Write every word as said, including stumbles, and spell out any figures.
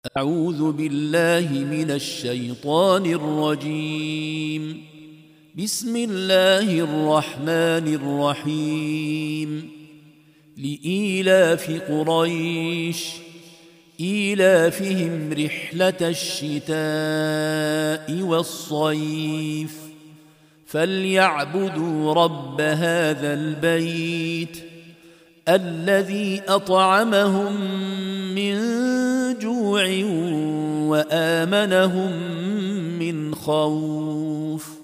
أعوذ بالله من الشيطان الرجيم. بسم الله الرحمن الرحيم. لإيلاف قريش إيلافهم رحلة الشتاء والصيف فليعبدوا رب هذا البيت الذي أطعمهم من جوع وآمنهم من خوف.